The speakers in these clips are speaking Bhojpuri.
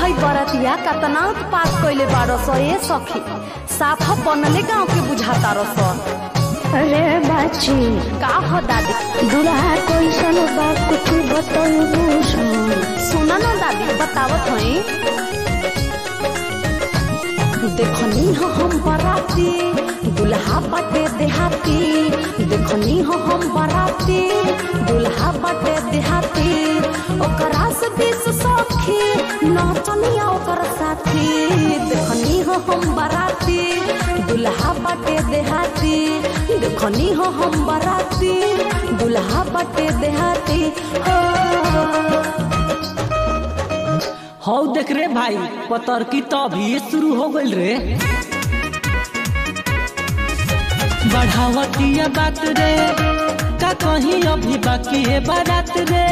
हई बरतिया कतना उत्पात कइले बारो सो ए सखी साफ बनले गांव के बुझाता रसो। अरे बाची का हो दादी दुल्हा कैसन बा कुछ बताऊ। सुना ना दादी बतावत हई। देखनी हो हम बराती दुल्हा बटे देहाती, देखनी हो हम बराती दुल्हा बटे देहाती, ओकरा से 20 सखी नाचनिया ओकर साथी। देखनी हो हम बराती दुल्हा बटे देहाती, देखनी हो हम बराती दुल्हा बटे देहाती। हौ देख रे भाई पतर की तो अभी शुरू हो गई रे। बढ़ावतिया बात रे का कहीं अभी बाकी है बारात रे।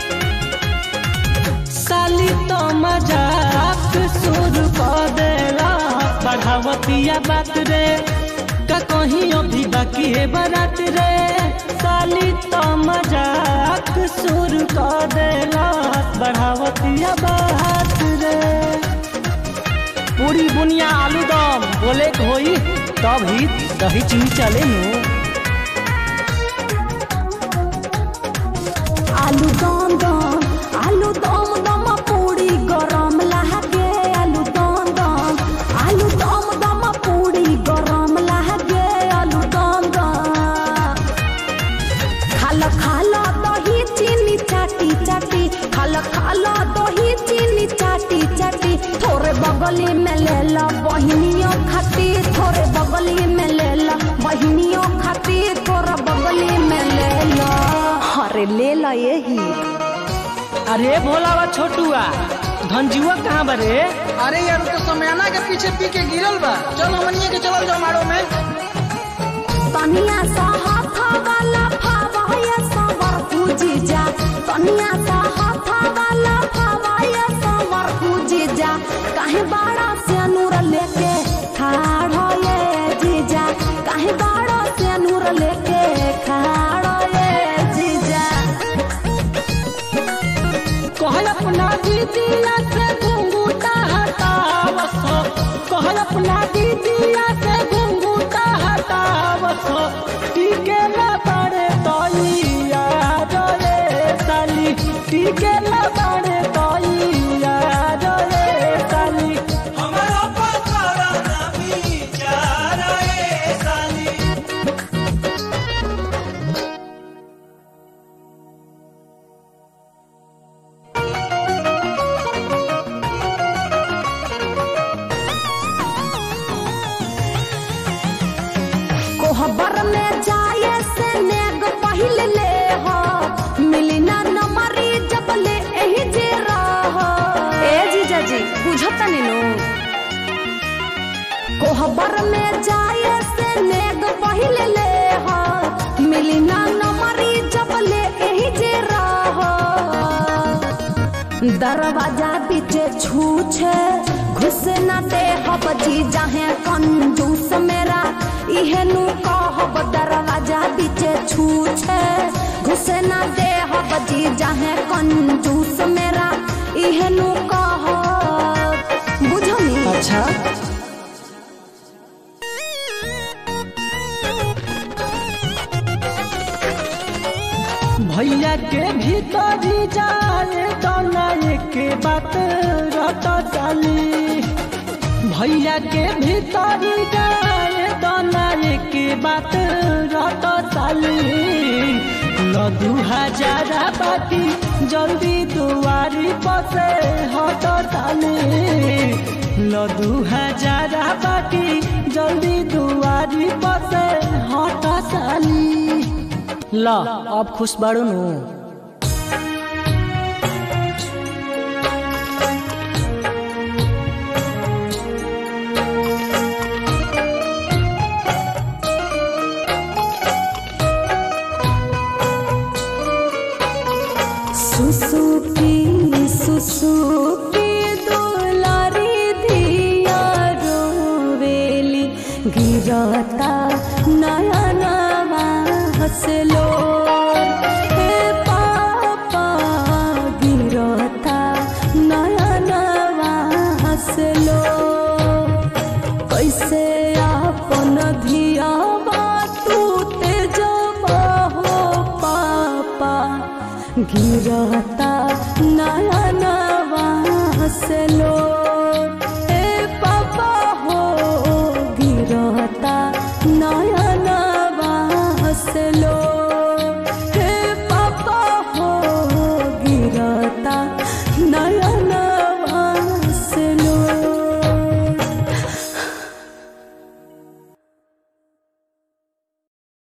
साली तो मजाक शुरू कर देला। बढ़ावतिया बात रे का कहीं अभी बाकी है बारात रे। साली तो मजाक शुरू कर देला। बढ़ावतिया बात रे पूरी बुनिया आलू दम बोले होई तब ही दही चीनी चले नु। आलू दम दम आलू दम दम पूरी गरम लागे। आलू दम दम आलू दम दम पूरी गरम लागे। आलू दम दम खाला खाला दही चीनी चाटी चाटी, खाला खाला दही चीनी चाटी चाटी। थोड़े बगली में ले ला बहिनियों खाती, थोड़े बगली में ले ला बहिनियों खाती, थोड़ा बगली में ले ला। अरे ले ला यही। अरे भोलावा छोटुआ धनजुआ कहाँ बरे? अरे यार तो समयाना के पीछे पी के गिरल बा। चल हमनिए के चलल जाओ मारो में। तनिया सा हाथ वाला फावाया सवर पूजी जा, तनिया सा हाथ वाला फावाया सवर पूजी जा। काहे बाड़ा से नूर लेके खाड़ हो ये जीजा, काहे बाड़ा से नूर लेके खाड़ हो ये जीजा। कहल अपना दीदिया से घुंघूटा हटावसो, कहल अपना दीदिया से घुंघूटा हटावसो। टीके ना बाड़े तोइया रे साली, टीके ना बाड़े तोइया रे साली। हमारा पकड़ा ना बिचारा ए साली। कोहबर में जाए से नेग पहिल ले हो, मिली ना नमरी जब ले एही जे रहो। ए जीजा जी बुझता नीनो। कोहबर में जाए से नेग पहिल ले हो, मिली ना नमरी जब ले एही जे रहो। दरवाजा पीछे छूछे घुस न दे हब जी जाहे कंजूस मेरा इहे नु कहब। दरवाजा पीछे छूछे घुस न दे हब जी जाहे कंजूस मेरा इहे नु कहब। बुझनी? अच्छा भैया के भीतरी जाए तो नए के बात रट चाली। भैया के भीतरी जाए तो नए के बात रट चाली। ल 2000 बाकी जल्दी दुआरी पसे हट चाली। ल 2000 बाकी जल्दी दुआरी पसे हट चाली। ल अब खुश बाड़ू नु। सुसुकी सुसुकी दुलारी धिया रोवेली, गिरता नया नवा हसलो। हे पापा गिरता नया नवा गिरता नया नवा से लोट।